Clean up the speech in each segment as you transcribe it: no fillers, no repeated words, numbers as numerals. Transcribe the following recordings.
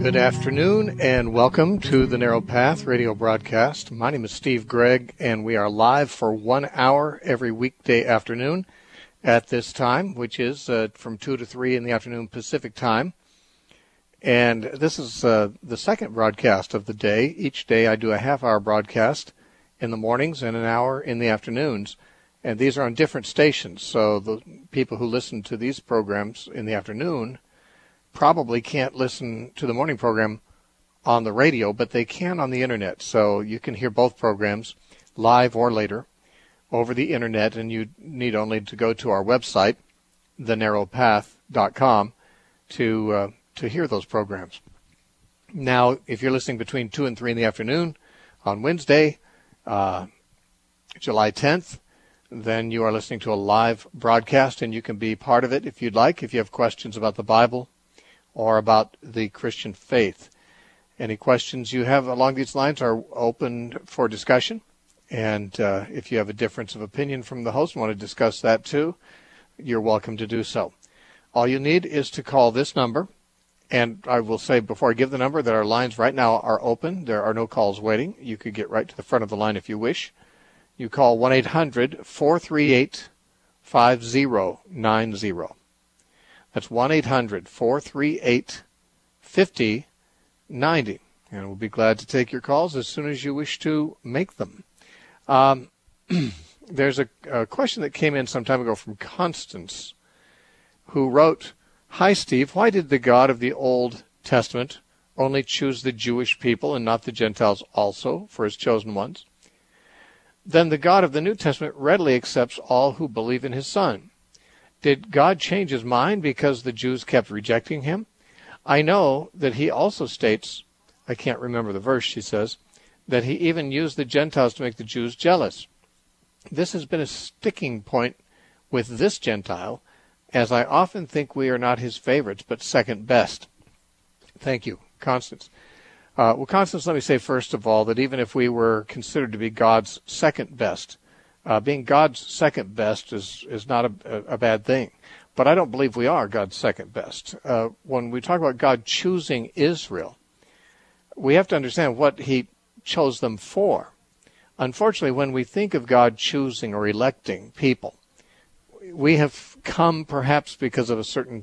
Good afternoon and welcome to the Narrow Path radio broadcast. My name is Steve Gregg and we are live for 1 hour every weekday afternoon at this time, which is from 2 to 3 in the afternoon Pacific time. And this is the second broadcast of the day. Each day I do a half-hour broadcast in the mornings and an hour in the afternoons. And these are on different stations, so the people who listen to these programs in the afternoon probably can't listen to the morning program on the radio, but they can on the internet. So you can hear both programs live or later over the internet, and you need only to go to our website, thenarrowpath.com, to hear those programs. Now, if you're listening between 2 and 3 in the afternoon on Wednesday, July 10th, then you are listening to a live broadcast, and you can be part of it if you'd like, if you have questions about the Bible or about the Christian faith. Any questions you have along these lines are open for discussion. And if you have a difference of opinion from the host and want to discuss that too, you're welcome to do so. All you need is to call this number. And I will say before I give the number that our lines right now are open. There are no calls waiting. You could get right to the front of the line if you wish. You call 1-800-438-5090. That's 1-800-438-5090. And we'll be glad to take your calls as soon as you wish to make them. There's a question that came in some time ago from Constance, who wrote, "Hi, Steve. Why did the God of the Old Testament only choose the Jewish people and not the Gentiles also for his chosen ones? Then the God of the New Testament readily accepts all who believe in his Son. Did God change his mind because the Jews kept rejecting him? I know that he also states," I can't remember the verse, she says, "that he even used the Gentiles to make the Jews jealous. This has been a sticking point with this Gentile, as I often think we are not his favorites, but second best." Thank you, Constance. Well, Constance, let me say first of all that even if we were considered to be God's second best, being God's second best is not a bad thing. But I don't believe we are God's second best. When we talk about God choosing Israel, we have to understand what he chose them for. Unfortunately, when we think of God choosing or electing people, we have come perhaps because of a certain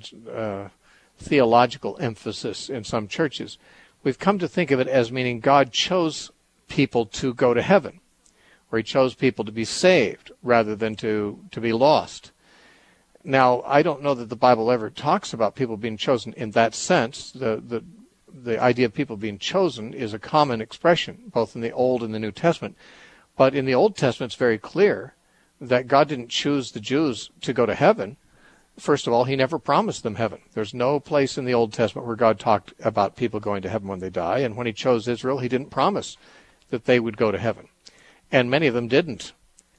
theological emphasis in some churches. We've come to think of it as meaning God chose people to go to heaven, or he chose people to be saved rather than to be lost. Now, I don't know that the Bible ever talks about people being chosen in that sense. The idea of people being chosen is a common expression, both in the Old and the New Testament. But in the Old Testament, it's very clear that God didn't choose the Jews to go to heaven. First of all, he never promised them heaven. There's no place in the Old Testament where God talked about people going to heaven when they die. And when he chose Israel, he didn't promise that they would go to heaven. And many of them didn't.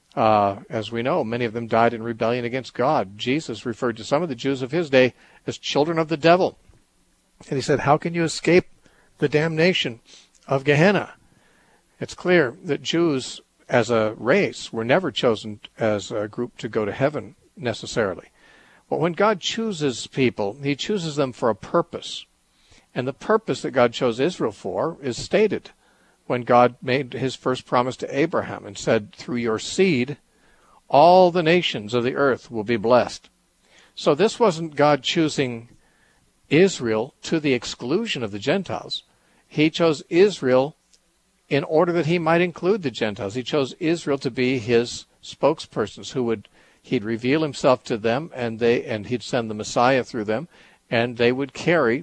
As we know, many of them died in rebellion against God. Jesus referred to some of the Jews of his day as children of the devil. And he said, how can you escape the damnation of Gehenna? It's clear that Jews as a race were never chosen as a group to go to heaven necessarily. But when God chooses people, he chooses them for a purpose. And the purpose that God chose Israel for is stated when God made his first promise to Abraham and said, through your seed, all the nations of the earth will be blessed. So this wasn't God choosing Israel to the exclusion of the Gentiles. He chose Israel in order that he might include the Gentiles. He chose Israel to be his spokespersons he'd reveal himself to them, and he'd send the Messiah through them, and they would carry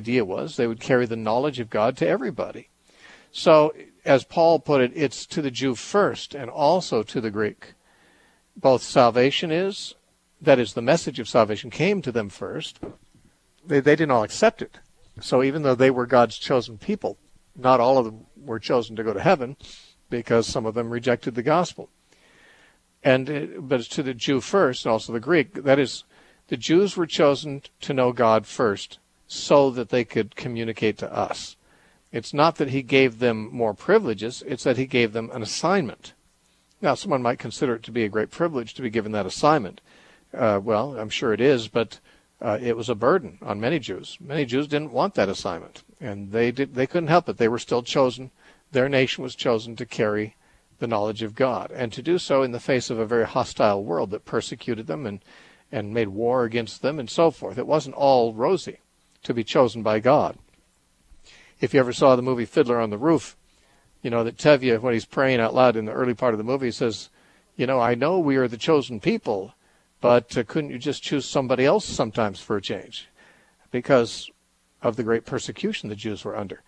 the knowledge of God to everybody. So, as Paul put it, it's to the Jew first and also to the Greek. Both salvation that is, the message of salvation came to them first. They didn't all accept it. So even though they were God's chosen people, not all of them were chosen to go to heaven because some of them rejected the gospel. But it's to the Jew first and also the Greek. That is, the Jews were chosen to know God first so that they could communicate to us. It's not that he gave them more privileges, it's that he gave them an assignment. Now, someone might consider it to be a great privilege to be given that assignment. Well, I'm sure it is, but it was a burden on many Jews. Many Jews didn't want that assignment, and they couldn't help it. They were still chosen. Their nation was chosen to carry the knowledge of God, and to do so in the face of a very hostile world that persecuted them and made war against them and so forth. It wasn't all rosy to be chosen by God. If you ever saw the movie Fiddler on the Roof, you know that Tevye, when he's praying out loud in the early part of the movie, says, I know we are the chosen people, but couldn't you just choose somebody else sometimes for a change? Because of the great persecution the Jews were under.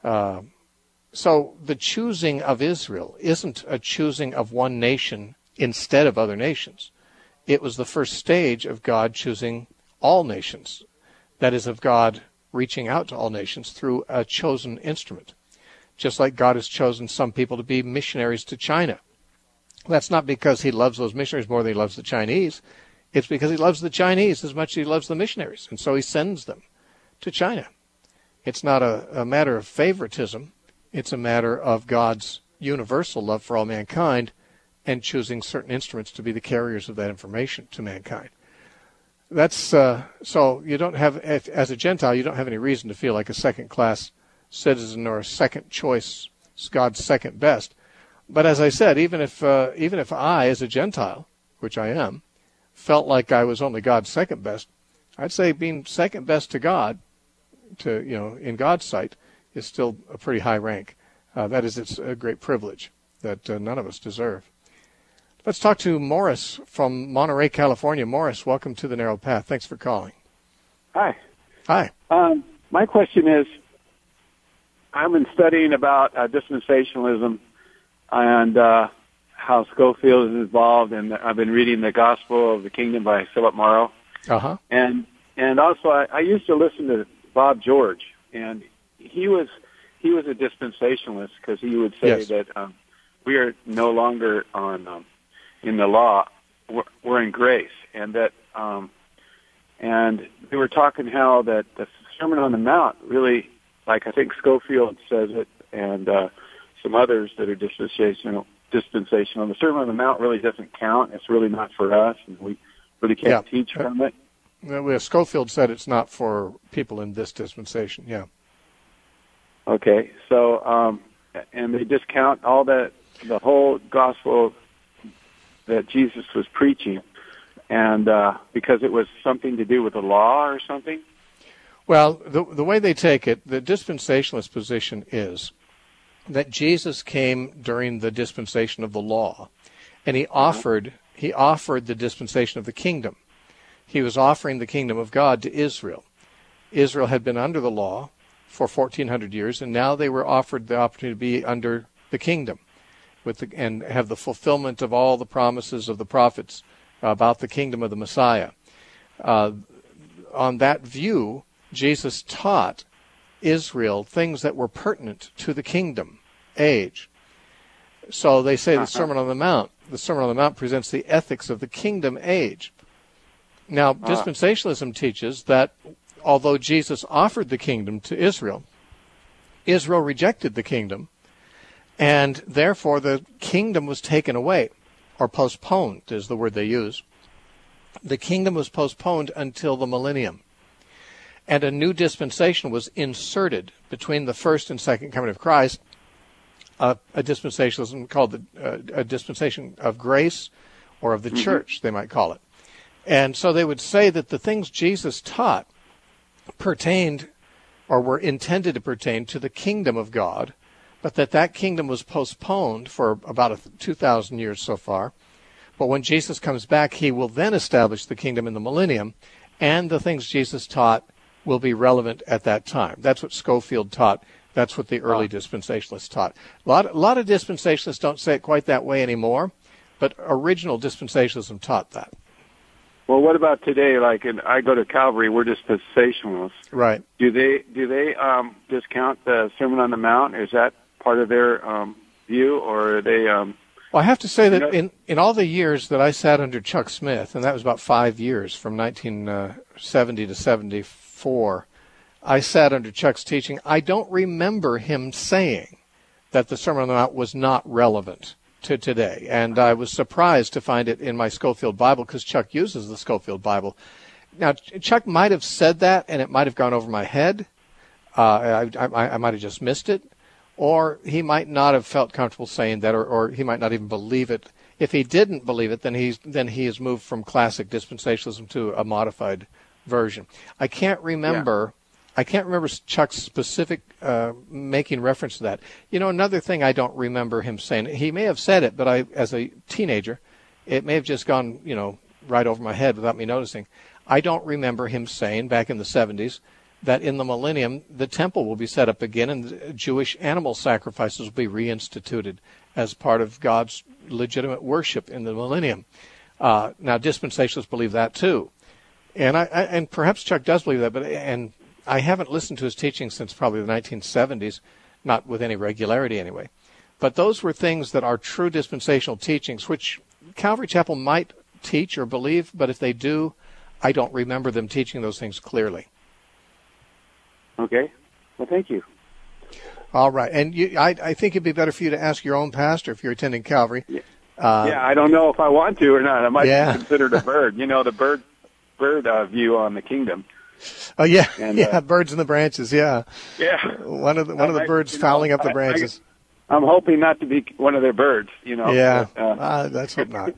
So the choosing of Israel isn't a choosing of one nation instead of other nations. It was the first stage of God choosing all nations. That is, of God reaching out to all nations through a chosen instrument. Just like God has chosen some people to be missionaries to China. That's not because he loves those missionaries more than he loves the Chinese. It's because he loves the Chinese as much as he loves the missionaries. And so he sends them to China. It's not a matter of favoritism. It's a matter of God's universal love for all mankind and choosing certain instruments to be the carriers of that information to mankind. That's so you don't have, as a Gentile, you don't have any reason to feel like a second-class citizen or a second choice, God's second best. But as I said, even if I, as a Gentile, which I am, felt like I was only God's second best, I'd say being second best to God, in God's sight, is still a pretty high rank. That is, it's a great privilege that none of us deserve. Let's talk to Morris from Monterey, California. Morris, welcome to The Narrow Path. Thanks for calling. Hi. Hi. My question is, I've been studying about dispensationalism and how Scofield is involved, and I've been reading The Gospel of the Kingdom by Philip Morrow. Uh-huh. And also I used to listen to Bob George, and he was a dispensationalist because he would say that we are no longer on in the law, we're in grace, and that and they were talking how that the Sermon on the Mount really, like I think Scofield says it, and some others that are dispensational. The Sermon on the Mount really doesn't count. It's really not for us, and we really can't teach from it. Well, Scofield said it's not for people in this dispensation. Yeah. Okay, so and they discount all that, the whole gospel that Jesus was preaching, and because it was something to do with the law or something. Well, the way they take it, the dispensationalist position is that Jesus came during the dispensation of the law, and he offered the dispensation of the kingdom. He was offering the kingdom of God to Israel. Israel had been under the law for 1,400 years, and now they were offered the opportunity to be under the kingdom and have the fulfillment of all the promises of the prophets about the kingdom of the Messiah. On that view, Jesus taught Israel things that were pertinent to the kingdom age. So they say the Sermon on the Mount presents the ethics of the kingdom age. Now, dispensationalism teaches that although Jesus offered the kingdom to Israel, Israel rejected the kingdom, and therefore the kingdom was taken away, or postponed is the word they use. The kingdom was postponed until the millennium, and a new dispensation was inserted between the first and second coming of Christ, a dispensationalism called a dispensation of grace, or of the church, they might call it. And so they would say that the things Jesus taught pertained, or were intended to pertain, to the kingdom of God, but that kingdom was postponed for about 2,000 years so far. But when Jesus comes back, he will then establish the kingdom in the millennium, and the things Jesus taught will be relevant at that time. That's what Scofield taught. That's what the early dispensationalists taught. A lot of dispensationalists don't say it quite that way anymore, but original dispensationalism taught that. Well, what about today? Like, I go to Calvary, we're dispensationalists. Right. Do they discount the Sermon on the Mount? Is that part of their view, or are they? Well, I have to say that in all the years that I sat under Chuck Smith, and that was about 5 years, from 1970 to 74, I sat under Chuck's teaching. I don't remember him saying that the Sermon on the Mount was not relevant to today. And I was surprised to find it in my Scofield Bible, because Chuck uses the Scofield Bible. Now, Chuck might have said that, and it might have gone over my head. I might have just missed it. Or he might not have felt comfortable saying that, or he might not even believe it. If he didn't believe it, then he has moved from classic dispensationalism to a modified version. I can't remember Chuck's specific making reference to that. Another thing I don't remember him saying. He may have said it, but as a teenager, it may have just gone, right over my head without me noticing. I don't remember him saying back in the 70s that in the millennium the temple will be set up again and Jewish animal sacrifices will be reinstituted as part of God's legitimate worship in the millennium. Now, dispensationalists believe that too. And perhaps Chuck does believe that, and I haven't listened to his teaching since probably the 1970s, not with any regularity anyway. But those were things that are true dispensational teachings, which Calvary Chapel might teach or believe, but if they do, I don't remember them teaching those things clearly. Okay. Well, thank you. All right. And I think it'd be better for you to ask your own pastor if you're attending Calvary. Yeah, I don't know if I want to or not. I might be considered a bird. The bird view on the kingdom. Oh, yeah. And, birds in the branches, yeah. Yeah. One of the birds fouling up the branches. I'm hoping not to be one of their birds, Yeah. Let's hope not.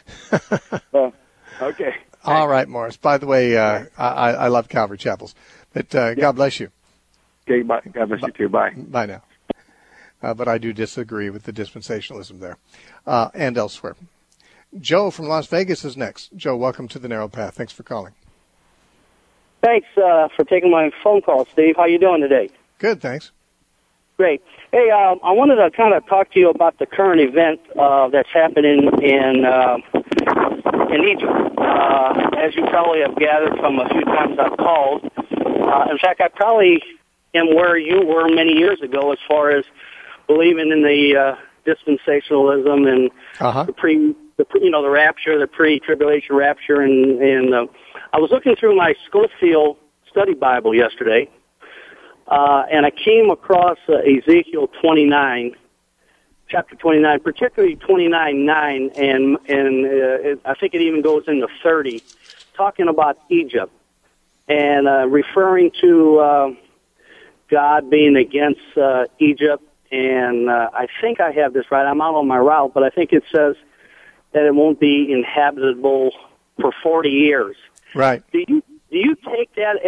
Okay. All right, Morris. By the way, I love Calvary Chapels. But God bless you. Okay, bye. God bless you too. Bye. Bye now. But I do disagree with the dispensationalism there and elsewhere. Joe from Las Vegas is next. Joe, welcome to the Narrow Path. Thanks for calling. Thanks for taking my phone call, Steve. How you doing today? Good, thanks. Great. Hey, I wanted to kind of talk to you about the current event that's happening in Egypt. As you probably have gathered from a few times I've called, in fact, I probably am where you were many years ago as far as believing in the dispensationalism and the rapture, the pre-tribulation rapture, and I was looking through my Scofield Study Bible yesterday, and I came across Ezekiel 29, chapter 29, particularly 29:9, and I think it even goes into 30, talking about Egypt and referring to God being against Egypt. And I think I have this right. I'm out on my route, but I think it says that it won't be inhabitable for 40 years. Right. Do you take that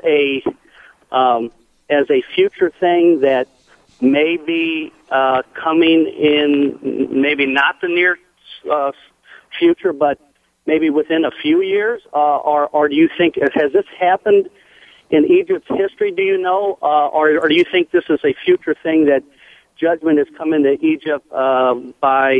as a future thing that may be coming in, maybe not the near future, but maybe within a few years? Or do you think, has this happened in Egypt's history, do you know? Or do you think this is a future thing that judgment is coming to Egypt by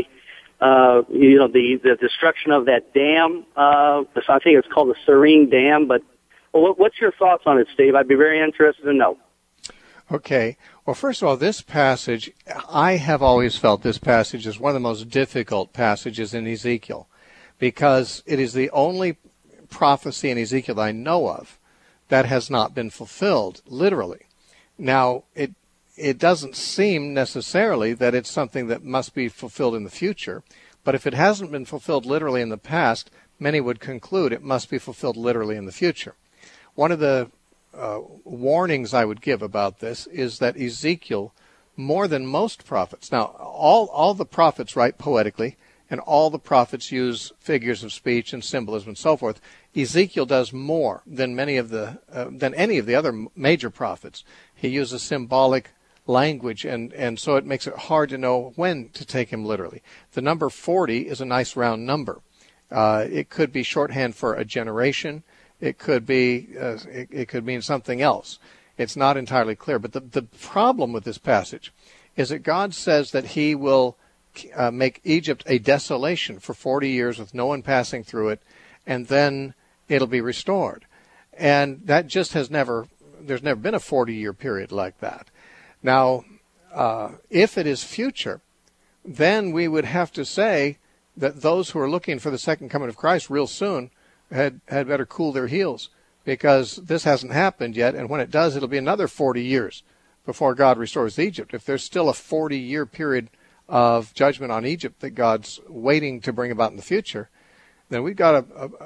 the destruction of that dam? I think it's called the Serene Dam. But what's your thoughts on it, Steve? I'd be very interested to know. Okay. Well, first of all, this passage, I have always felt this passage is one of the most difficult passages in Ezekiel because it is the only prophecy in Ezekiel that I know of that has not been fulfilled, literally. Now, it doesn't seem necessarily that it's something that must be fulfilled in the future, but if it hasn't been fulfilled literally in the past, many would conclude it must be fulfilled literally in the future. One of the warnings I would give about this is that Ezekiel, more than most prophets, now all the prophets write poetically, and all the prophets use figures of speech and symbolism and so forth. Ezekiel does more than any of the other major prophets. He uses symbolic language, and so it makes it hard to know when to take him literally. The number 40 is a nice round number. It could be shorthand for a generation. It could be it could mean something else. It's not entirely clear. But the problem with this passage is that God says that he will make Egypt a desolation for 40 years with no one passing through it, and then it'll be restored. And that just there's never been a 40-year period like that. Now, if it is future, then we would have to say that those who are looking for the second coming of Christ real soon had better cool their heels, because this hasn't happened yet, and when it does, it'll be another 40 years before God restores Egypt. If there's still a 40-year period of judgment on Egypt that God's waiting to bring about in the future, then we've got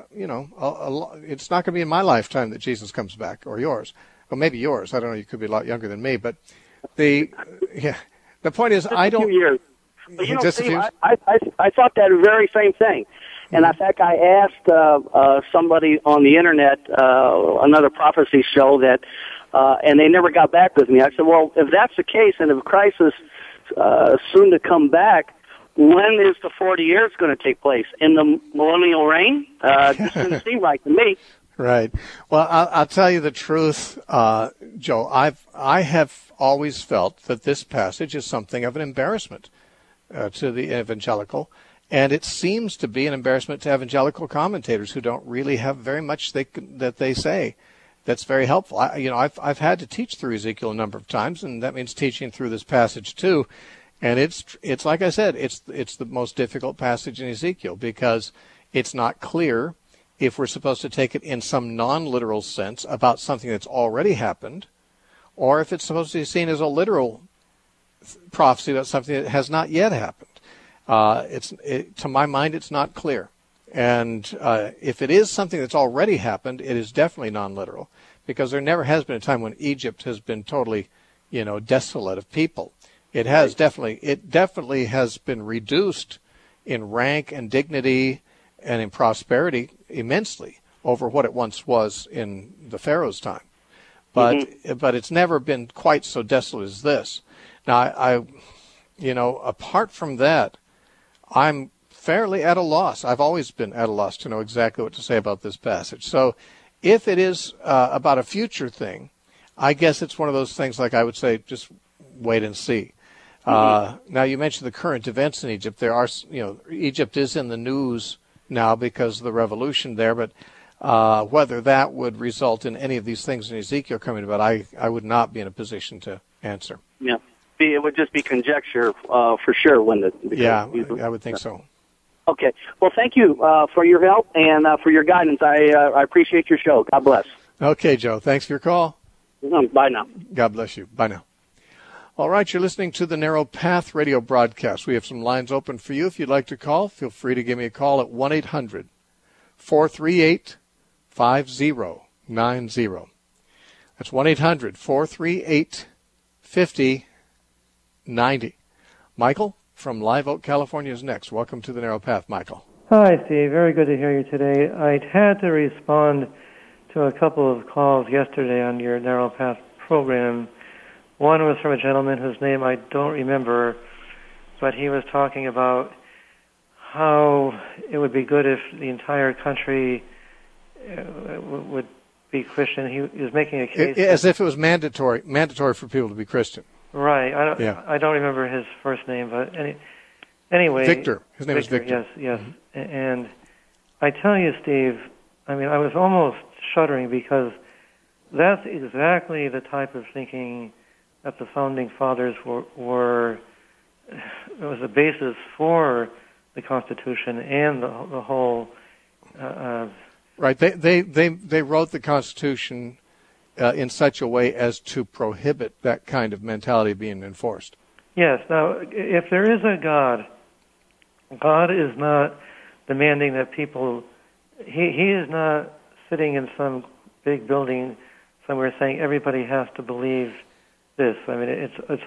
it's not going to be in my lifetime that Jesus comes back, or yours. Well, maybe yours. I don't know. You could be a lot younger than me, but the point is, I don't. A few years. But Steve, I thought that very same thing. And in fact, I asked somebody on the internet, another prophecy show, that, and they never got back with me. I said, well, if that's the case, and if Christ is soon to come back, when is the 40 years going to take place? In the millennial reign? This didn't seem right to me. Right. Well, I'll tell you the truth, Joe. I have always felt that this passage is something of an embarrassment to the evangelical, and it seems to be an embarrassment to evangelical commentators who don't really have very much that they say that's very helpful. I've had to teach through Ezekiel a number of times, and that means teaching through this passage too. And it's like I said, it's the most difficult passage in Ezekiel because it's not clear if we're supposed to take it in some non-literal sense about something that's already happened, or if it's supposed to be seen as a literal prophecy about something that has not yet happened. To my mind, it's not clear. And if it is something that's already happened, it is definitely non-literal, because there never has been a time when Egypt has been totally, desolate of people. It has definitely has been reduced in rank and dignity and in prosperity immensely over what it once was in the Pharaoh's time. But it's never been quite so desolate as this. Now, apart from that, I'm fairly at a loss. I've always been at a loss to know exactly what to say about this passage. So if it is about a future thing, I guess it's one of those things like I would say, just wait and see. Now, you mentioned the current events in Egypt. Egypt is in the news now because of the revolution there, but whether that would result in any of these things in Ezekiel coming about, I would not be in a position to answer. Yeah. It would just be conjecture for sure. I would think so. Okay. Well, thank you for your help and for your guidance. I appreciate your show. God bless. Okay, Joe. Thanks for your call. Bye now. God bless you. Bye now. All right, you're listening to the Narrow Path radio broadcast. We have some lines open for you. If you'd like to call, feel free to give me a call at 1-800-438-5090. That's 1-800-438-5090. Michael from Live Oak, California is next. Welcome to the Narrow Path, Michael. Hi, Steve. Very good to hear you today. I had to respond to a couple of calls yesterday on your Narrow Path program. One was from a gentleman whose name I don't remember, but he was talking about how it would be good if the entire country would be Christian. He was making a case as if it was mandatory for people to be Christian. Right. I don't remember his first name, but anyway. Victor. His name is Victor. Yes. And I tell you, Steve, I was almost shuddering because that's exactly the type of thinking that the founding fathers were it was the basis for the Constitution and the whole. Right. They wrote the Constitution in such a way as to prohibit that kind of mentality being enforced. Yes. Now, if there is a God, God is not demanding that people. He is not sitting in some big building somewhere saying everybody has to believe this. It's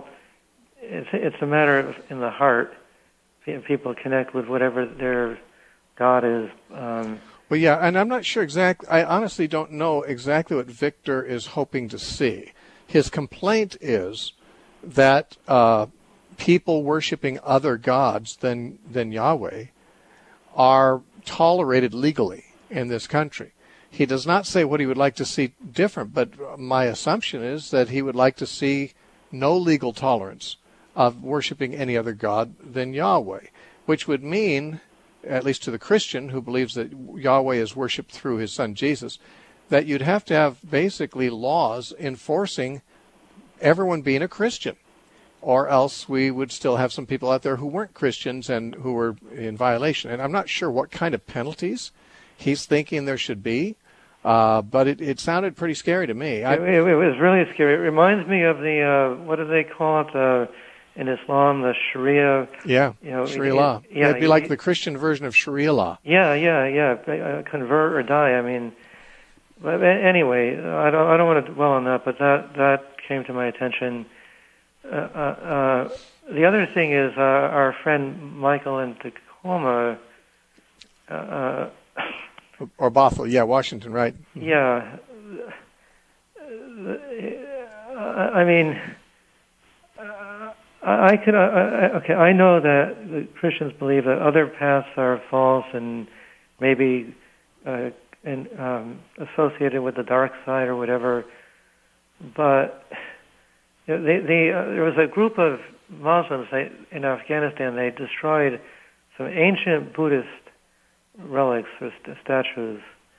a matter of in the heart. People connect with whatever their God is. Well, yeah, and I'm not sure exactly. I honestly don't know exactly what Victor is hoping to see. His complaint is that people worshiping other gods than Yahweh are tolerated legally in this country. He does not say what he would like to see different, but my assumption is that he would like to see no legal tolerance of worshiping any other god than Yahweh, which would mean, at least to the Christian who believes that Yahweh is worshipped through his son Jesus, that you'd have to have basically laws enforcing everyone being a Christian, or else we would still have some people out there who weren't Christians and who were in violation. And I'm not sure what kind of penalties he's thinking there should be. But it sounded pretty scary to me. It was really scary. It reminds me of the, what do they call it, in Islam, the Sharia. Yeah, Sharia law. Yeah, it'd be like the Christian version of Sharia law. Yeah. Convert or die. I mean, but anyway, I don't want to dwell on that, but that came to my attention. The other thing is our friend Michael in Tacoma. Or Bothell, Washington, right? Yeah. I mean, I know that the Christians believe that other paths are false and maybe associated with the dark side or whatever. But there was a group of Muslims in Afghanistan. They destroyed some ancient Buddhist relics or statues.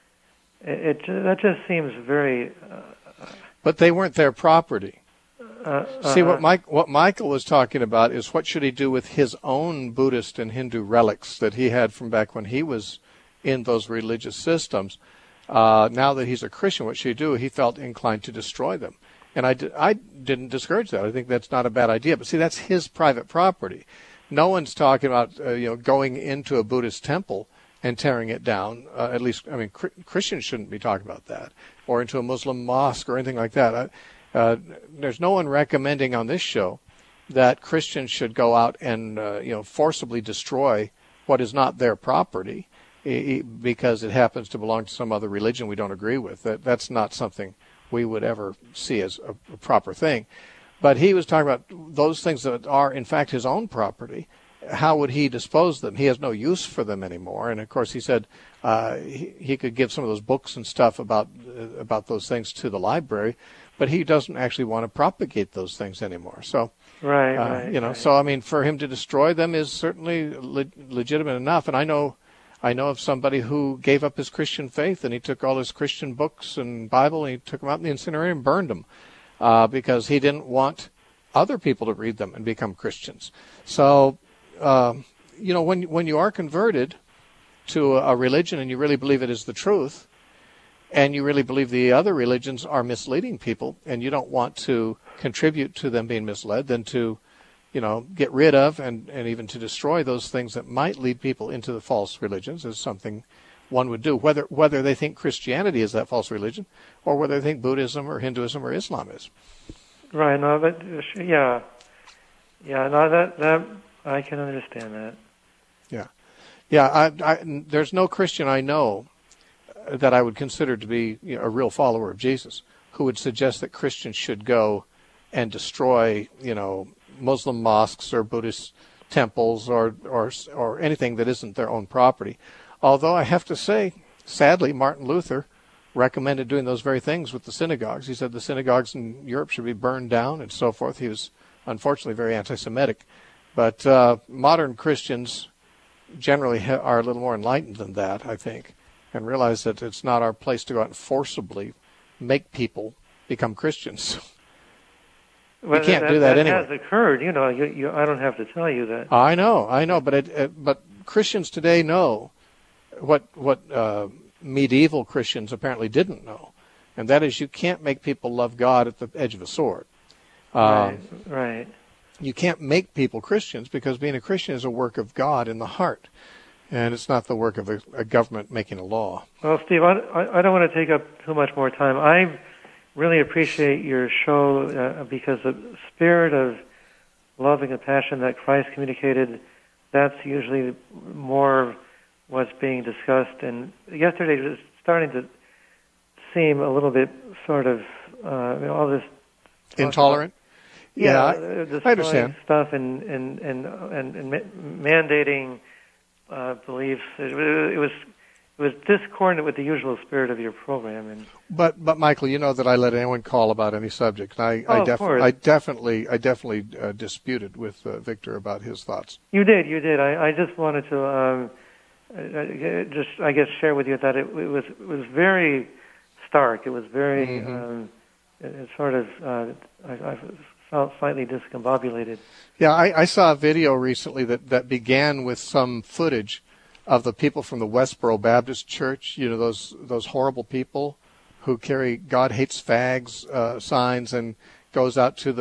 That just seems very. But they weren't their property. See, what Michael was talking about is what should he do with his own Buddhist and Hindu relics that he had from back when he was in those religious systems. Now that he's a Christian, what should he do? He felt inclined to destroy them. And I didn't discourage that. I think that's not a bad idea. But see, that's his private property. No one's talking about going into a Buddhist temple and tearing it down. At least, I mean, Christians shouldn't be talking about that, or into a Muslim mosque or anything like that. There's no one recommending on this show that Christians should go out and forcibly destroy what is not their property because it happens to belong to some other religion we don't agree with. That's not something we would ever see as a proper thing. But he was talking about those things that are, in fact, his own property. How would he dispose of them? He has no use for them anymore. And, of course, he said he could give some of those books and stuff about those things to the library, but he doesn't actually want to propagate those things anymore. So, right. So, I mean, for him to destroy them is certainly legitimate enough. And I know of somebody who gave up his Christian faith, and he took all his Christian books and Bible, and he took them out in the incinerator and burned them because he didn't want other people to read them and become Christians. So, when you are converted to a religion and you really believe it is the truth, and you really believe the other religions are misleading people, and you don't want to contribute to them being misled, then to, get rid of and even to destroy those things that might lead people into the false religions is something one would do, whether they think Christianity is that false religion or whether they think Buddhism or Hinduism or Islam is. Right. No, but yeah. No, that I can understand that. Yeah. There's no Christian I know that I would consider to be a real follower of Jesus who would suggest that Christians should go and destroy, Muslim mosques or Buddhist temples or anything that isn't their own property. Although I have to say, sadly, Martin Luther recommended doing those very things with the synagogues. He said the synagogues in Europe should be burned down and so forth. He was unfortunately very anti-Semitic. But modern Christians generally are a little more enlightened than that, I think, and realize that it's not our place to go out and forcibly make people become Christians. Well, we can't do that anyway. That has occurred. I don't have to tell you that. I know. But Christians today know what medieval Christians apparently didn't know, and that is you can't make people love God at the edge of a sword. Right. You can't make people Christians because being a Christian is a work of God in the heart, and it's not the work of a government making a law. Well, Steve, I don't want to take up too much more time. I really appreciate your show because the spirit of love and compassion that Christ communicated, that's usually more what's being discussed. And yesterday it was starting to seem a little bit sort of all this intolerant. Yeah, I understand stuff and mandating beliefs. It was discordant with the usual spirit of your program. But Michael, you know that I let anyone call about any subject. I definitely disputed with Victor about his thoughts. You did. I just wanted to I guess share with you that it was very stark. It was very it sort of I felt slightly discombobulated. Yeah, I saw a video recently that began with some footage of the people from the Westboro Baptist Church, those horrible people who carry "God hates fags" signs and goes out to the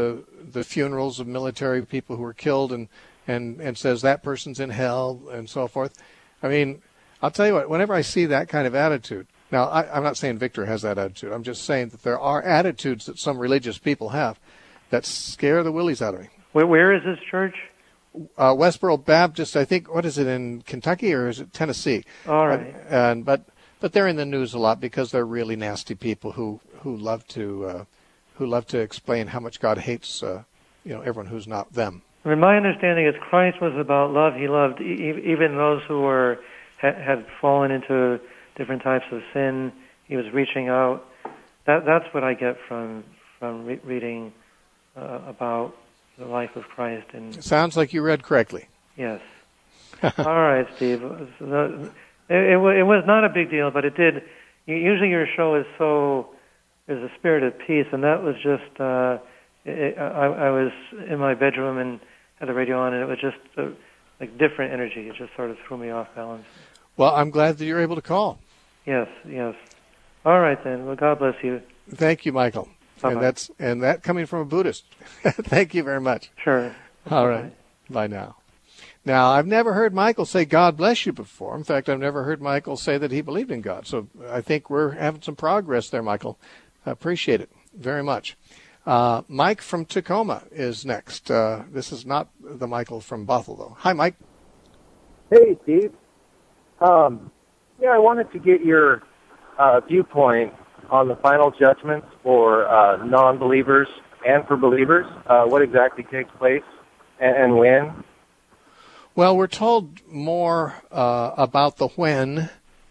the funerals of military people who were killed and says that person's in hell and so forth. I mean, I'll tell you what, whenever I see that kind of attitude, now I'm not saying Victor has that attitude. I'm just saying that there are attitudes that some religious people have that scare the willies out of me. Where is this church? Westboro Baptist, I think, what is it, in Kentucky or is it Tennessee? All right. But they're in the news a lot because they're really nasty people who love to explain how much God hates everyone who's not them. I mean, my understanding is Christ was about love. He loved even those who had fallen into different types of sin. He was reaching out. That's what I get from reading about the life of Christ. And sounds like you read correctly. Yes. All right, Steve. It was not a big deal, but it did. Usually your show is a spirit of peace, and that was just. I was in my bedroom and had the radio on, and it was just like different energy. It just sort of threw me off balance. Well, I'm glad that you're able to call. Yes. All right then. Well, God bless you. Thank you, Michael. Bye-bye. And that coming from a Buddhist. Thank you very much. Sure. All right. Bye now. Now, I've never heard Michael say God bless you before. In fact, I've never heard Michael say that he believed in God. So I think we're having some progress there, Michael. I appreciate it very much. Mike from Tacoma is next. This is not the Michael from Bothell, though. Hi, Mike. Hey, Steve. I wanted to get your viewpoint on the final judgments for non-believers and for believers. What exactly takes place and when? Well, we're told more about the when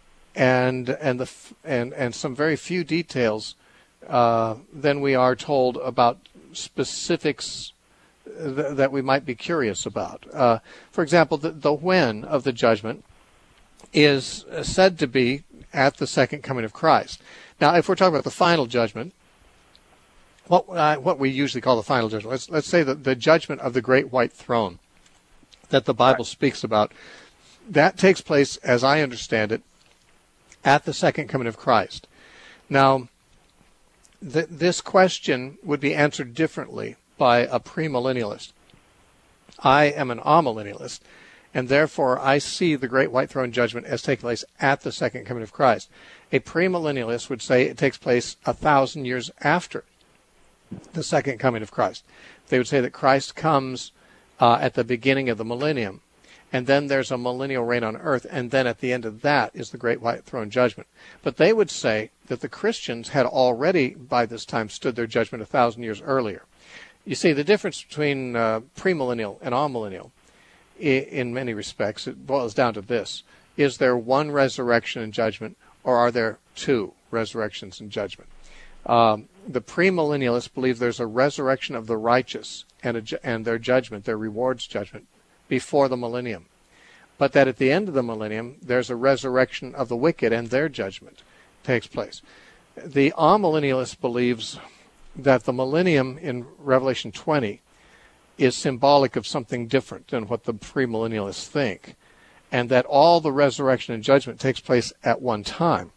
and some very few details than we are told about specifics that we might be curious about. For example, the when of the judgment is said to be at the second coming of Christ. Now, if we're talking about the final judgment, what we usually call the final judgment, let's say the judgment of the great white throne that the Bible speaks about, that takes place, as I understand it, at the second coming of Christ. Now, this question would be answered differently by a premillennialist. I am an amillennialist, and therefore I see the great white throne judgment as taking place at the second coming of Christ. A premillennialist would say it takes place 1,000 years after the second coming of Christ. They would say that Christ comes at the beginning of the millennium, and then there's a millennial reign on earth, and then at the end of that is the great white throne judgment. But they would say that the Christians had already by this time stood their judgment 1,000 years earlier. You see, the difference between premillennial and amillennial, in many respects, it boils down to this. Is there one resurrection and judgment, or are there two resurrections and judgment? The premillennialists believe there's a resurrection of the righteous and their judgment, their rewards judgment, before the millennium. But that at the end of the millennium, there's a resurrection of the wicked and their judgment takes place. The amillennialist believes that the millennium in Revelation 20 is symbolic of something different than what the premillennialists think, and that all the resurrection and judgment takes place at one time.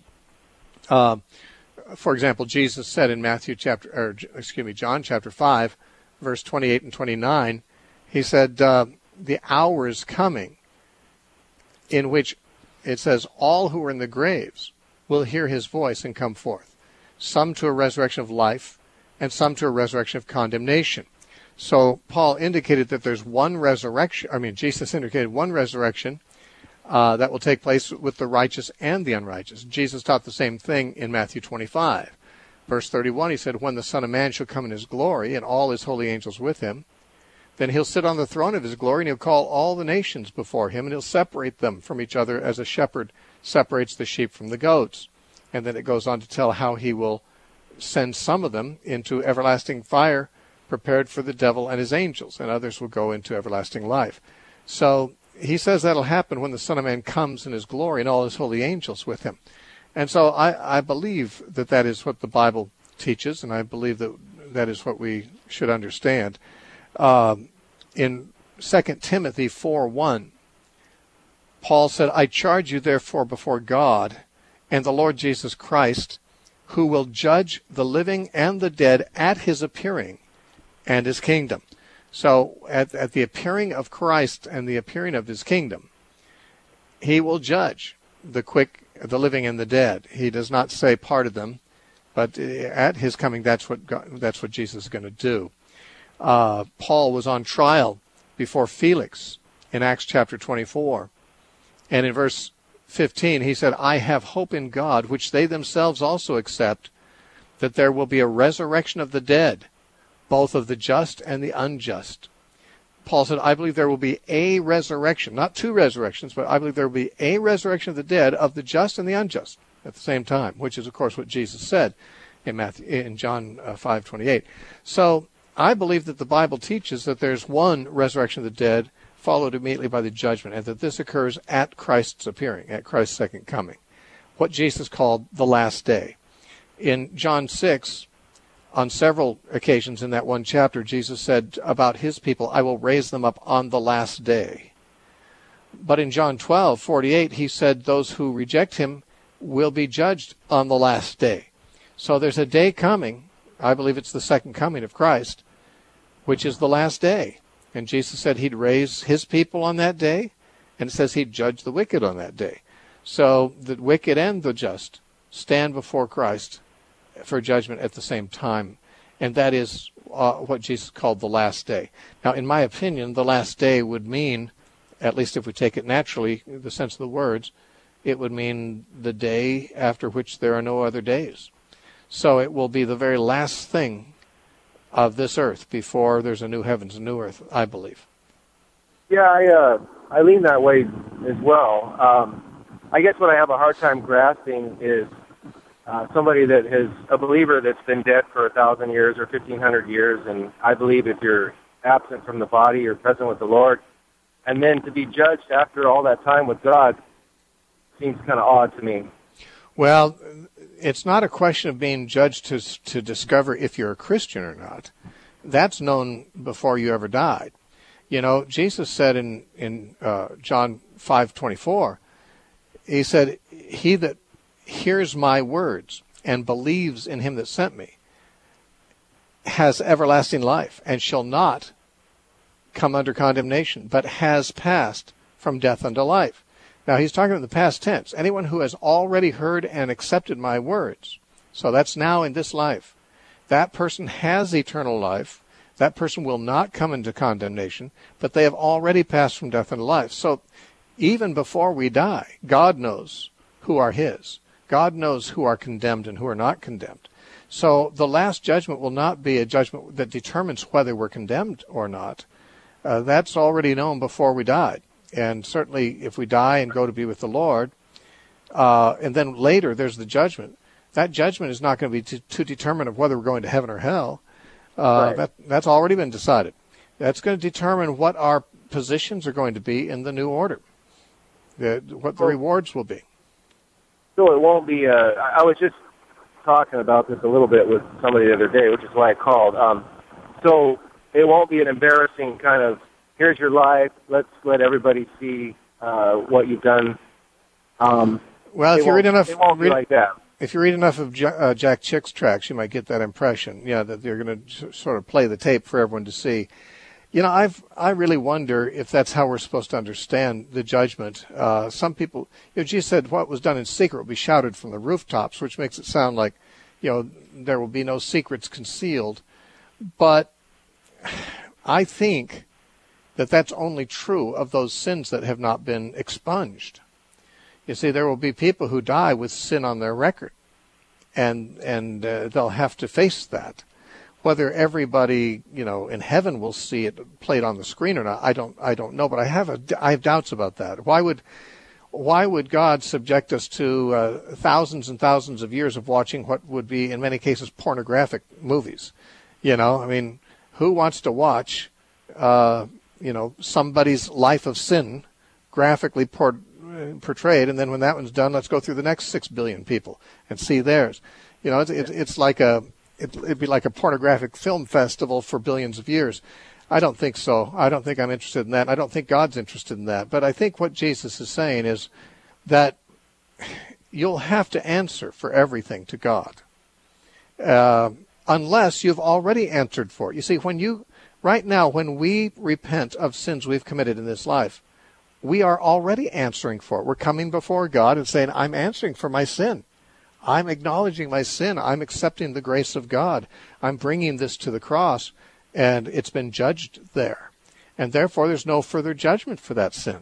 For example, Jesus said in John chapter 5, verse 28 and 29, he said, the hour is coming in which it says all who are in the graves will hear his voice and come forth, some to a resurrection of life and some to a resurrection of condemnation. So Paul indicated that there's one resurrection. Jesus indicated one resurrection that will take place with the righteous and the unrighteous. Jesus taught the same thing in Matthew 25. Verse 31, he said, when the Son of Man shall come in his glory and all his holy angels with him, then he'll sit on the throne of his glory and he'll call all the nations before him and he'll separate them from each other as a shepherd separates the sheep from the goats. And then it goes on to tell how he will send some of them into everlasting fire prepared for the devil and his angels, and others will go into everlasting life. So he says that'll happen when the Son of Man comes in his glory and all his holy angels with him. And so I believe that is what the Bible teaches, and I believe that is what we should understand. In 2 Timothy 4:1, Paul said, I charge you therefore before God and the Lord Jesus Christ, who will judge the living and the dead at his appearing and his kingdom. So at the appearing of Christ and the appearing of his kingdom, he will judge the quick, the living, and the dead. He does not say part of them, but at his coming, that's what Jesus is going to do. Paul was on trial before Felix in Acts chapter 24. And in verse 15, he said, I have hope in God, which they themselves also accept, that there will be a resurrection of the dead, both of the just and the unjust. Paul said, I believe there will be a resurrection, not two resurrections, but I believe there will be a resurrection of the dead, of the just and the unjust at the same time, which is, of course, what Jesus said in John 5:28. So I believe that the Bible teaches that there's one resurrection of the dead, followed immediately by the judgment, and that this occurs at Christ's appearing, at Christ's second coming, what Jesus called the last day. In John 6, on several occasions in that one chapter, Jesus said about his people, I will raise them up on the last day. But in John 12:48, he said those who reject him will be judged on the last day. So there's a day coming, I believe it's the second coming of Christ, which is the last day. And Jesus said he'd raise his people on that day, and it says he'd judge the wicked on that day. So the wicked and the just stand before Christ for judgment at the same time. And that is what Jesus called the last day. Now, in my opinion, the last day would mean, at least if we take it naturally, the sense of the words, it would mean the day after which there are no other days. So it will be the very last thing of this earth before there's a new heavens and new earth, I believe. Yeah, I lean that way as well. I guess what I have a hard time grasping is somebody that is a believer that's been dead for 1,000 years or 1,500 years, and I believe if you're absent from the body, you're present with the Lord, and then to be judged after all that time with God seems kind of odd to me. Well, it's not a question of being judged to discover if you're a Christian or not. That's known before you ever died. You know, Jesus said in John 5:24, he said, he that hears my words and believes in him that sent me has everlasting life and shall not come under condemnation, but has passed from death unto life. Now, he's talking in the past tense. Anyone who has already heard and accepted my words, so that's now in this life, that person has eternal life. That person will not come into condemnation, but they have already passed from death unto life. So even before we die, God knows who are his. God knows who are condemned and who are not condemned. So the last judgment will not be a judgment that determines whether we're condemned or not. That's already known before we died. And certainly if we die and go to be with the Lord, and then later there's the judgment, that judgment is not going to be to determine of whether we're going to heaven or hell. Right. That's already been decided. That's going to determine what our positions are going to be in the new order, what the rewards will be. So it won't be, I was just talking about this a little bit with somebody the other day, which is why I called. So it won't be an embarrassing kind of, here's your life, let's let everybody see what you've done. Well, if you read enough, it won't be like that. If you read enough of Jack Chick's tracks, you might get that impression. Yeah, that they're going to sort of play the tape for everyone to see. You know, I really wonder if that's how we're supposed to understand the judgment. Some people, Jesus said, what was done in secret will be shouted from the rooftops, which makes it sound like, there will be no secrets concealed. But I think that that's only true of those sins that have not been expunged. You see, there will be people who die with sin on their record, and they'll have to face that. Whether everybody, in heaven will see it played on the screen or not, I don't know. But I have doubts about that. Why would God subject us to thousands and thousands of years of watching what would be, in many cases, pornographic movies? I mean, who wants to watch, somebody's life of sin graphically portrayed, and then when that one's done, let's go through the next 6 billion people and see theirs. It's like it'd be like a pornographic film festival for billions of years. I don't think so. I don't think I'm interested in that. I don't think God's interested in that. But I think what Jesus is saying is that you'll have to answer for everything to God. unless you've already answered for it. You see, right now, when we repent of sins we've committed in this life, we are already answering for it. We're coming before God and saying, I'm answering for my sin. I'm acknowledging my sin. I'm accepting the grace of God. I'm bringing this to the cross, and it's been judged there. And therefore, there's no further judgment for that sin.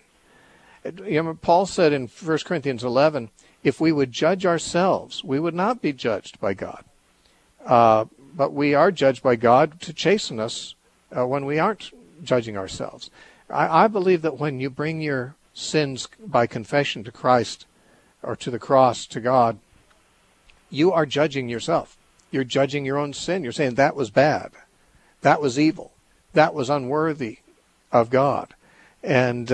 Paul said in 1 Corinthians 11, if we would judge ourselves, we would not be judged by God. But we are judged by God to chasten us when we aren't judging ourselves. I believe that when you bring your sins by confession to Christ or to the cross, to God, you are judging yourself. You're judging your own sin. You're saying that was bad. That was evil. That was unworthy of God. And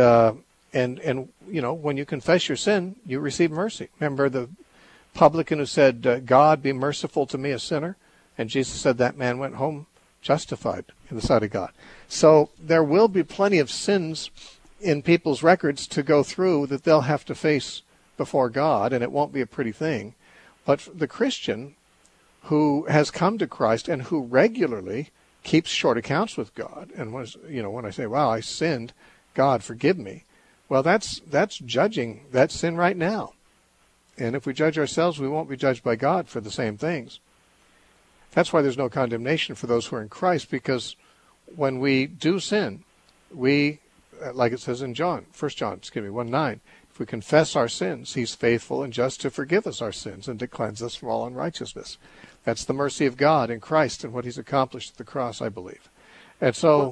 when you confess your sin, you receive mercy. Remember the publican who said, God, be merciful to me, a sinner? And Jesus said that man went home justified in the sight of God. So there will be plenty of sins in people's records to go through that they'll have to face before God, and it won't be a pretty thing. But the Christian who has come to Christ and who regularly keeps short accounts with God, and when I say, wow, I sinned, God, forgive me, well, that's judging that sin right now. And if we judge ourselves, we won't be judged by God for the same things. That's why there's no condemnation for those who are in Christ, because when we do sin, we, like it says in 1 John 1:9, if we confess our sins, he's faithful and just to forgive us our sins and to cleanse us from all unrighteousness. That's the mercy of God in Christ and what he's accomplished at the cross, I believe. And so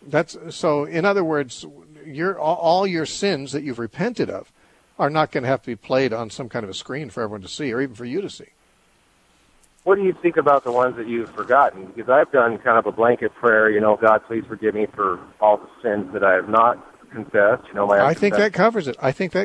in other words, all your sins that you've repented of are not going to have to be played on some kind of a screen for everyone to see, or even for you to see. What do you think about the ones that you've forgotten? Because I've done kind of a blanket prayer, God, please forgive me for all the sins that I have not confessed. I think that covers it.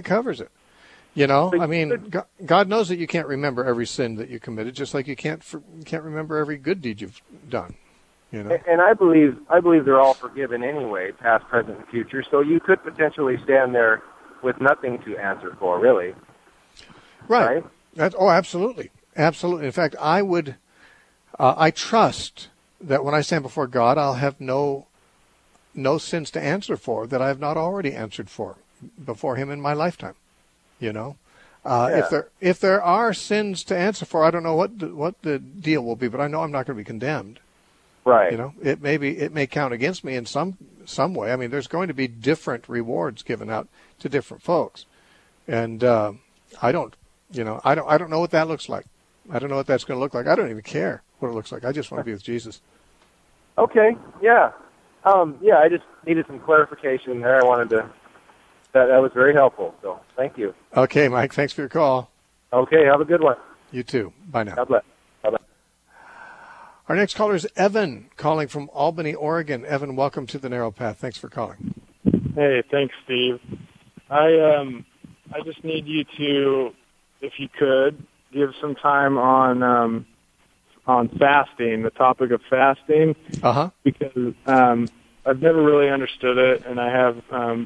God knows that you can't remember every sin that you committed, just like you can't remember every good deed you've done. And I believe they're all forgiven anyway, past, present, and future. So you could potentially stand there with nothing to answer for, really. Right? Absolutely. Absolutely. In fact, I trust that when I stand before God, I'll have no sins to answer for that I have not already answered for before him in my lifetime. If there are sins to answer for, I don't know what the deal will be, but I know I'm not going to be condemned. Right. It may count against me in some way. I mean, there's going to be different rewards given out to different folks, and I don't know what that looks like. I don't know what that's going to look like. I don't even care what it looks like. I just want to be with Jesus. Okay. Yeah. I just needed some clarification there. I wanted to. That was very helpful. So thank you. Okay, Mike. Thanks for your call. Okay. Have a good one. You too. Bye now. God bless. Bye-bye. Our next caller is Evan, calling from Albany, Oregon. Evan, welcome to the Narrow Path. Thanks for calling. Hey, thanks, Steve. I just need you to, if you could, give some time on fasting, the topic of fasting, because I've never really understood it, and I have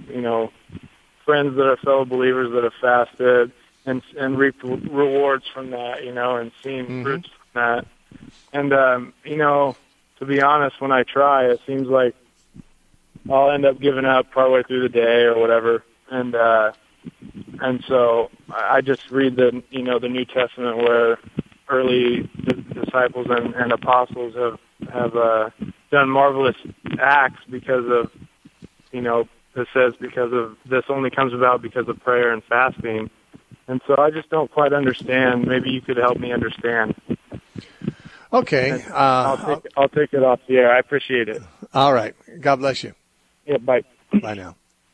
friends that are fellow believers that have fasted and reaped rewards from that, and seen fruits from that. And to be honest, when I try, it seems like I'll end up giving up partway through the day or whatever, and so I just read the New Testament where early disciples and apostles have done marvelous acts because of, it says because of this only comes about because of prayer and fasting. And so I just don't quite understand. Maybe you could help me understand. Okay. I'll take it off the air. I appreciate it. All right. God bless you. Yeah, bye. Bye now.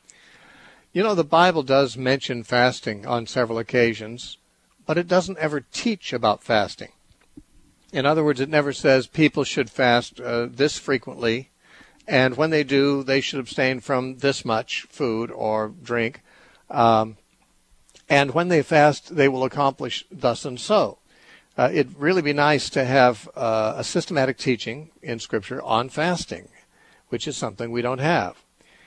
The Bible does mention fasting on several occasions, but it doesn't ever teach about fasting. In other words, it never says people should fast this frequently, and when they do, they should abstain from this much food or drink. And when they fast, they will accomplish thus and so. It'd really be nice to have a systematic teaching in Scripture on fasting, which is something we don't have.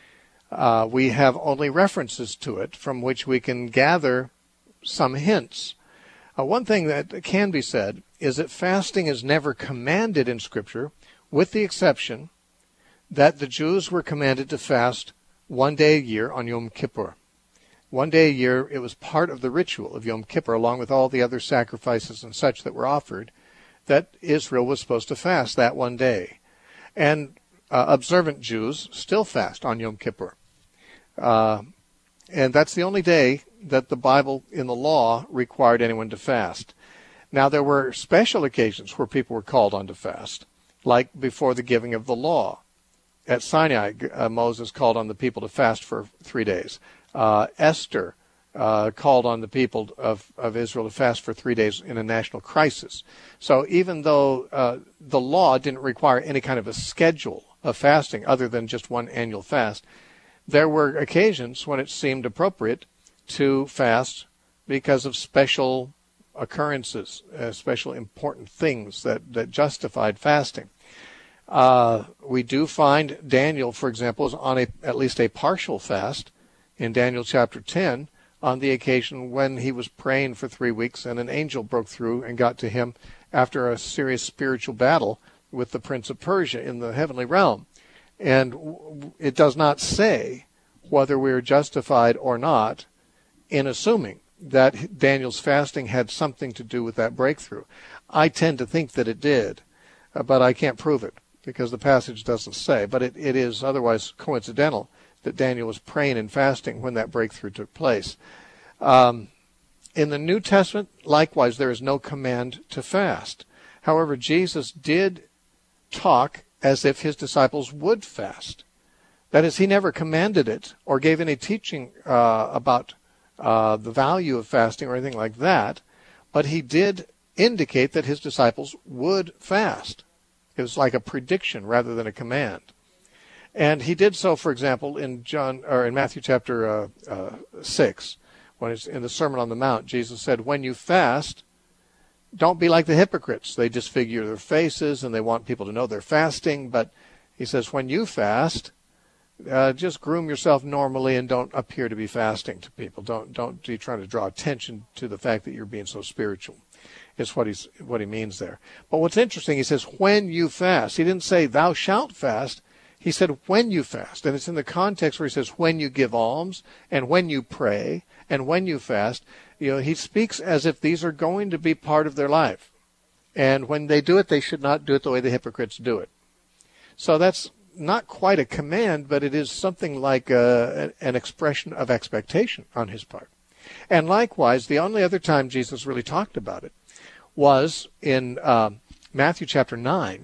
We have only references to it from which we can gather some hints. One thing that can be said is that fasting is never commanded in Scripture, with the exception that the Jews were commanded to fast one day a year on Yom Kippur. One day a year, it was part of the ritual of Yom Kippur, along with all the other sacrifices and such that were offered, that Israel was supposed to fast that one day. And observant Jews still fast on Yom Kippur. And that's the only day that the Bible in the law required anyone to fast. Now, there were special occasions where people were called on to fast, like before the giving of the law. At Sinai, Moses called on the people to fast for 3 days. Esther called on the people of Israel to fast for 3 days in a national crisis. So even though the law didn't require any kind of a schedule of fasting other than just one annual fast, there were occasions when it seemed appropriate to fast because of special occurrences, special important things that justified fasting. We do find Daniel, for example, is on at least a partial fast in Daniel chapter 10 on the occasion when he was praying for 3 weeks and an angel broke through and got to him after a serious spiritual battle with the prince of Persia in the heavenly realm. And it does not say whether we are justified or not in assuming that Daniel's fasting had something to do with that breakthrough. I tend to think that it did, but I can't prove it because the passage doesn't say. But it is otherwise coincidental that Daniel was praying and fasting when that breakthrough took place. In the New Testament, likewise, there is no command to fast. However, Jesus did talk as if his disciples would fast. That is, he never commanded it or gave any teaching about the value of fasting or anything like that, but he did indicate that his disciples would fast. It was like a prediction rather than a command. And he did so, for example, in Matthew chapter 6, when it's in the Sermon on the Mount. Jesus said, when you fast, don't be like the hypocrites. They disfigure their faces and they want people to know they're fasting. But he says, when you fast, just groom yourself normally and don't appear to be fasting to people. Don't be trying to draw attention to the fact that you're being so spiritual. Is what he means there. But what's interesting, he says, when you fast. He didn't say, thou shalt fast. He said, when you fast. And it's in the context where he says, when you give alms, and when you pray, and when you fast. He speaks as if these are going to be part of their life. And when they do it, they should not do it the way the hypocrites do it. So that's not quite a command, but it is something like an expression of expectation on his part. And likewise, the only other time Jesus really talked about it was in Matthew chapter 9,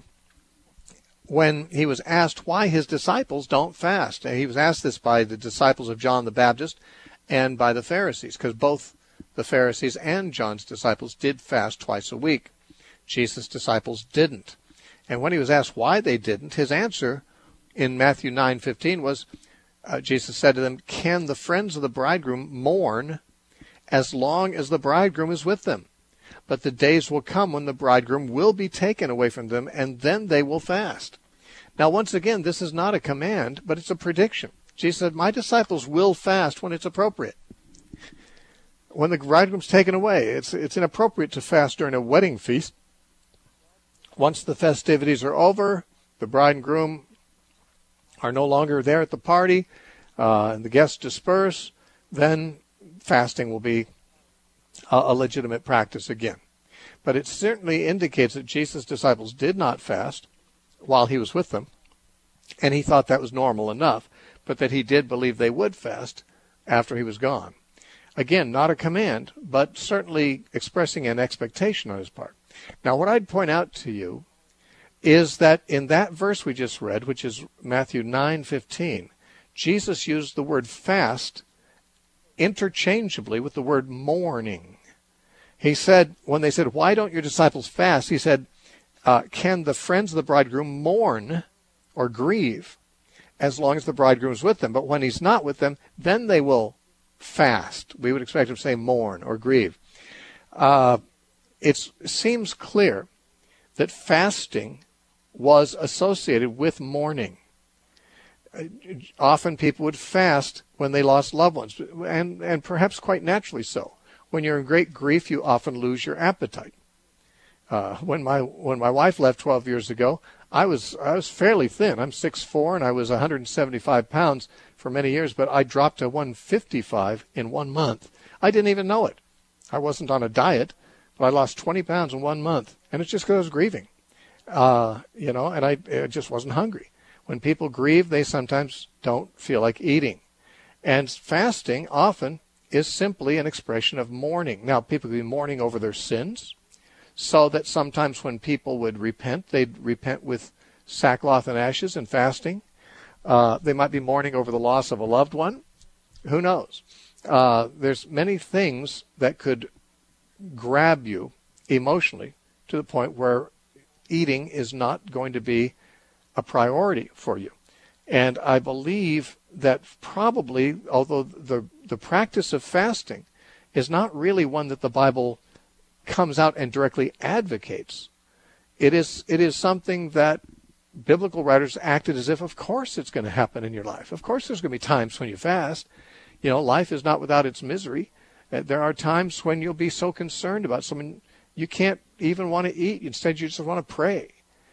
when he was asked why his disciples don't fast. And he was asked this by the disciples of John the Baptist and by the Pharisees, because both the Pharisees and John's disciples did fast twice a week. Jesus' disciples didn't. And when he was asked why they didn't, his answer in Matthew 9:15 was, Jesus said to them, can the friends of the bridegroom mourn as long as the bridegroom is with them? But the days will come when the bridegroom will be taken away from them, and then they will fast. Now, once again, this is not a command, but it's a prediction. Jesus said, my disciples will fast when it's appropriate. When the bridegroom's taken away, it's inappropriate to fast during a wedding feast. Once the festivities are over, the bride and groom are no longer there at the party, and the guests disperse, then fasting will be a legitimate practice again. But it certainly indicates that Jesus' disciples did not fast while he was with them, and he thought that was normal enough, but that he did believe they would fast after he was gone. Again, not a command, but certainly expressing an expectation on his part. Now, what I'd point out to you is that in that verse we just read, which is Matthew 9:15, Jesus used the word fast interchangeably with the word mourning. He said, when they said, why don't your disciples fast? He said, can the friends of the bridegroom mourn or grieve as long as the bridegroom is with them? But when he's not with them, then they will fast. We would expect him to say mourn or grieve. It seems clear that fasting was associated with mourning. Often people would fast when they lost loved ones, and perhaps quite naturally so, When you're in great grief, you often lose your appetite. When my wife left 12 years ago, I was fairly thin. I'm 6'4", and I was 175 pounds for many years, but I dropped to 155 in 1 month. I didn't even know it. I wasn't on a diet, but I lost 20 pounds in 1 month, and it's just because I was grieving. And I just wasn't hungry. When people grieve, they sometimes don't feel like eating. And fasting often is simply an expression of mourning. Now, people can be mourning over their sins, so that sometimes when people would repent, they'd repent with sackcloth and ashes and fasting. They might be mourning over the loss of a loved one. Who knows? There's many things that could grab you emotionally to the point where eating is not going to be a priority for you. And I believe that probably, although the practice of fasting is not really one that the Bible comes out and directly advocates, it is something that biblical writers acted as if, of course, it's going to happen in your life. Of course, there's going to be times when you fast. Life is not without its misery. There are times when you'll be so concerned about something you can't even want to eat. Instead, you just want to pray.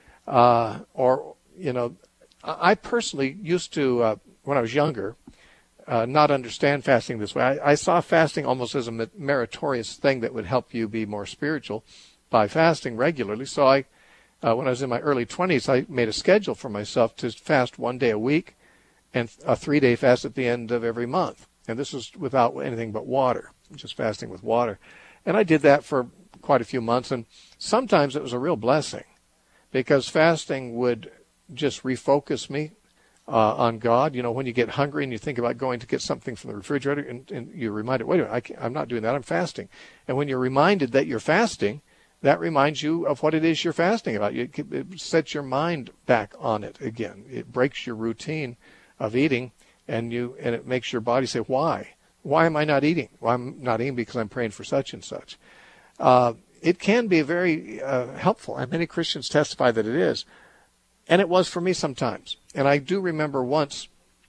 I personally used to, when I was younger, not understand fasting this way. I saw fasting almost as a meritorious thing that would help you be more spiritual by fasting regularly. So when I was in my early 20s, I made a schedule for myself to fast 1 day a week and a 3-day fast at the end of every month. And this was without anything but water, just fasting with water. And I did that for quite a few months, and sometimes it was a real blessing because fasting would just refocus me on God. When you get hungry and you think about going to get something from the refrigerator and you're reminded, wait a minute, I'm not doing that, I'm fasting. And when you're reminded that you're fasting, that reminds you of what it is you're fasting about. It sets your mind back on it again. It breaks your routine of eating, and it makes your body say, why? Why am I not eating? Well, I'm not eating because I'm praying for such and such. It can be very helpful, and many Christians testify that it is. And it was for me sometimes. And I do remember once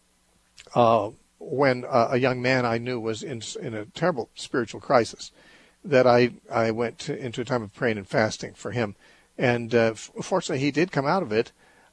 when a young man I knew was in a terrible spiritual crisis, that I went into a time of praying and fasting for him. And fortunately, he did come out of it.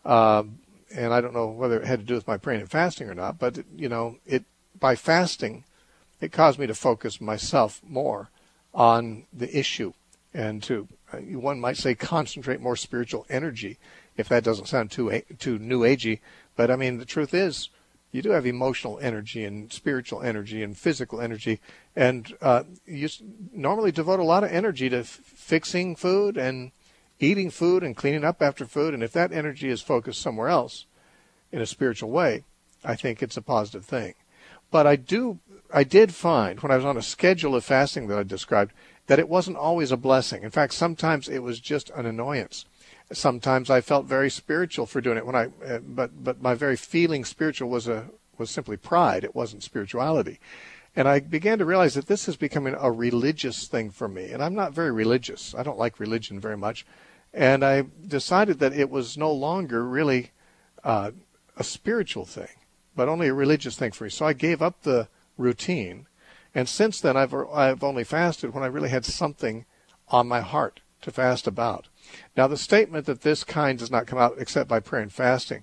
And I don't know whether it had to do with my praying and fasting or not, but, by fasting, it caused me to focus myself more on the issue and to, one might say, concentrate more spiritual energy, if that doesn't sound too new agey. But I mean, the truth is, you do have emotional energy and spiritual energy and physical energy, and you normally devote a lot of energy to fixing food and eating food and cleaning up after food. And if that energy is focused somewhere else in a spiritual way, I think it's a positive thing. But I did find when I was on a schedule of fasting that I described that it wasn't always a blessing. In fact, sometimes it was just an annoyance. Sometimes I felt very spiritual for doing it but my very feeling spiritual was simply pride. It wasn't spirituality. And I began to realize that this is becoming a religious thing for me. And I'm not very religious. I don't like religion very much. And I decided that it was no longer really a spiritual thing, but only a religious thing for me. So I gave up the routine. And since then, I've only fasted when I really had something on my heart to fast about. Now, the statement that this kind does not come out except by prayer and fasting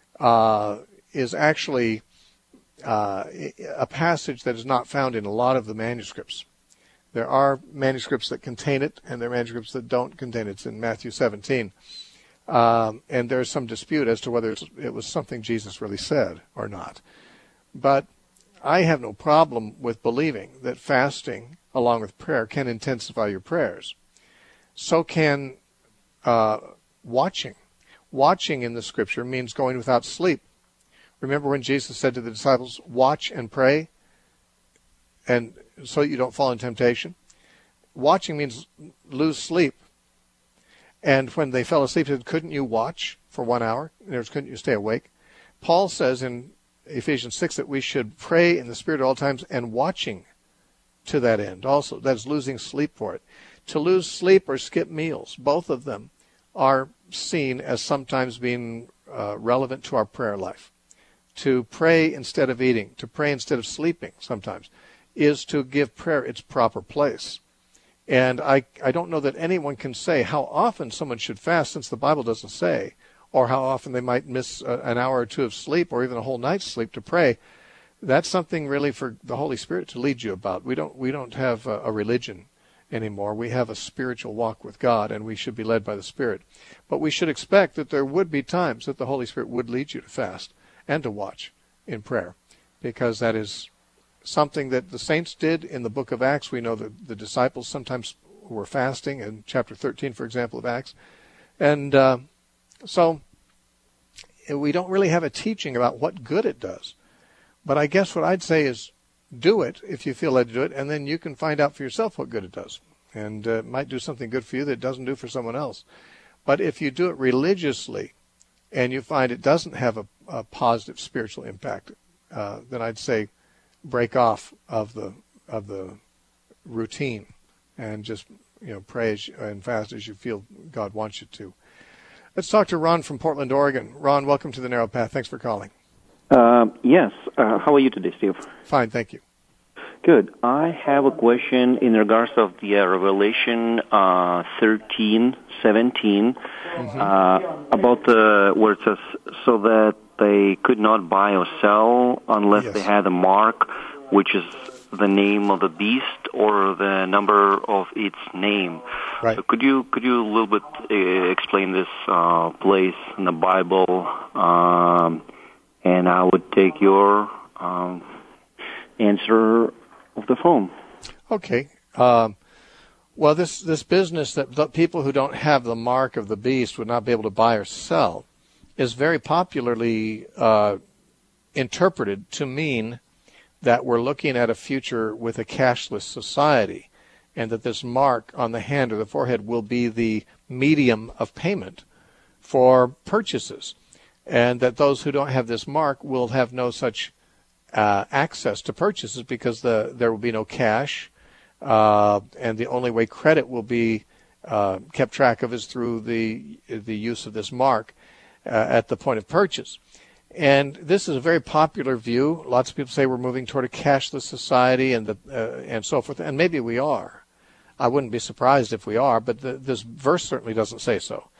is actually a passage that is not found in a lot of the manuscripts. There are manuscripts that contain it, and there are manuscripts that don't contain it. It's in Matthew 17. And there's some dispute as to whether it was something Jesus really said or not. But I have no problem with believing that fasting, along with prayer, can intensify your prayers. So can watching. Watching in the Scripture means going without sleep. Remember when Jesus said to the disciples, watch and pray, and so you don't fall in temptation? Watching means lose sleep. And when they fell asleep, he said, couldn't you watch for 1 hour? In other words, couldn't you stay awake? Paul says in Ephesians 6 that we should pray in the Spirit at all times and watching to that end also. That is losing sleep for it. To lose sleep or skip meals, both of them are seen as sometimes being relevant to our prayer life. To pray instead of eating, to pray instead of sleeping sometimes, is to give prayer its proper place. And I don't know that anyone can say how often someone should fast, since the Bible doesn't say, or how often they might miss an hour or two of sleep or even a whole night's sleep to pray. That's something really for the Holy Spirit to lead you about. We don't have a religion anymore. We have a spiritual walk with God, and we should be led by the Spirit. But we should expect that there would be times that the Holy Spirit would lead you to fast and to watch in prayer, because that is something that the saints did in the book of Acts. We know that the disciples sometimes were fasting in chapter 13, for example, of Acts. And so we don't really have a teaching about what good it does. But I guess what I'd say is do it if you feel led to do it, and then you can find out for yourself what good it does. And it might do something good for you that it doesn't do for someone else. But if you do it religiously and you find it doesn't have a positive spiritual impact, then I'd say break off of the routine and just pray and fast as you feel God wants you to. Let's talk to Ron from Portland, Oregon. Ron, welcome to the Narrow Path. Thanks for calling. Yes. How are you today, Steve? Fine, thank you. Good. I have a question in regards of the Revelation 13:17 about where it says, so that they could not buy or sell unless they had a mark, which is the name of the beast or the number of its name. Right. So could you a little bit explain this place in the Bible? And I would take your answer of the phone. Okay. Well, this business that the people who don't have the mark of the beast would not be able to buy or sell is very popularly interpreted to mean that we're looking at a future with a cashless society, and that this mark on the hand or the forehead will be the medium of payment for purchases, and that those who don't have this mark will have no such access to purchases because there will be no cash, and the only way credit will be kept track of is through the use of this mark at the point of purchase. And this is a very popular view. Lots of people say we're moving toward a cashless society and so forth, and maybe we are. I wouldn't be surprised if we are, but this verse certainly doesn't say so.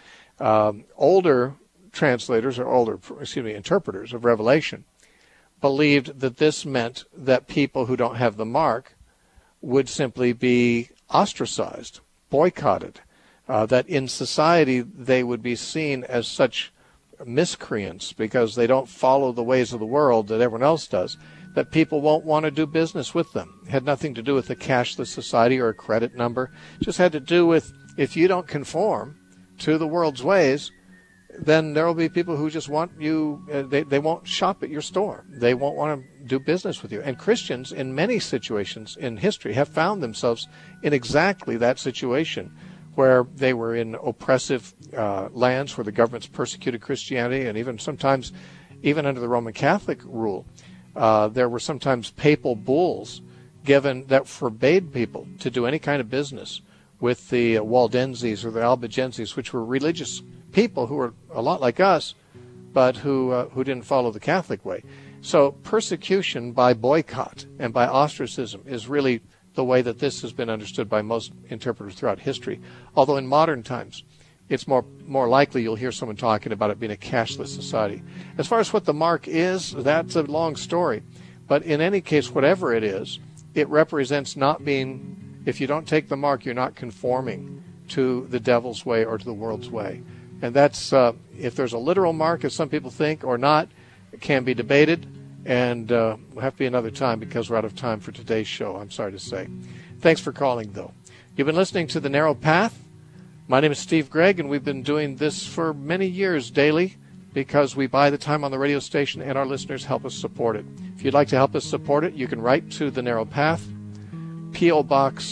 Older translators or interpreters of Revelation believed that this meant that people who don't have the mark would simply be ostracized, boycotted, that in society they would be seen as such miscreants because they don't follow the ways of the world that everyone else does, that people won't want to do business with them. It had nothing to do with a cashless society or a credit number. It just had to do with if you don't conform to the world's ways, then there will be people who just want you, they won't shop at your store. They won't want to do business with you. And Christians in many situations in history have found themselves in exactly that situation, where they were in oppressive lands where the governments persecuted Christianity, and even sometimes, even under the Roman Catholic rule, there were sometimes papal bulls given that forbade people to do any kind of business with the Waldenses or the Albigenses, which were religious people who were a lot like us, but who didn't follow the Catholic way. So persecution by boycott and by ostracism is really the way that this has been understood by most interpreters throughout history. Although in modern times, it's more likely you'll hear someone talking about it being a cashless society. As far as what the mark is, that's a long story. But in any case, whatever it is, it represents not being, if you don't take the mark, you're not conforming to the devil's way or to the world's way. And that's, if there's a literal mark, as some people think, or not, it can be debated. And we'll have to be another time because we're out of time for today's show, I'm sorry to say. Thanks for calling, though. You've been listening to The Narrow Path. My name is Steve Gregg, and we've been doing this for many years daily because we buy the time on the radio station and our listeners help us support it. If you'd like to help us support it, you can write to The Narrow Path, P.O. Box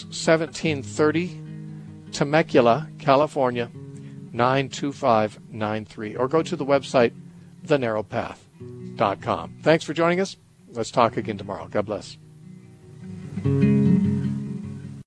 1730, Temecula, California, 92593, or go to the website, thenarrowpath.com. Thanks for joining us. Let's talk again tomorrow. God bless.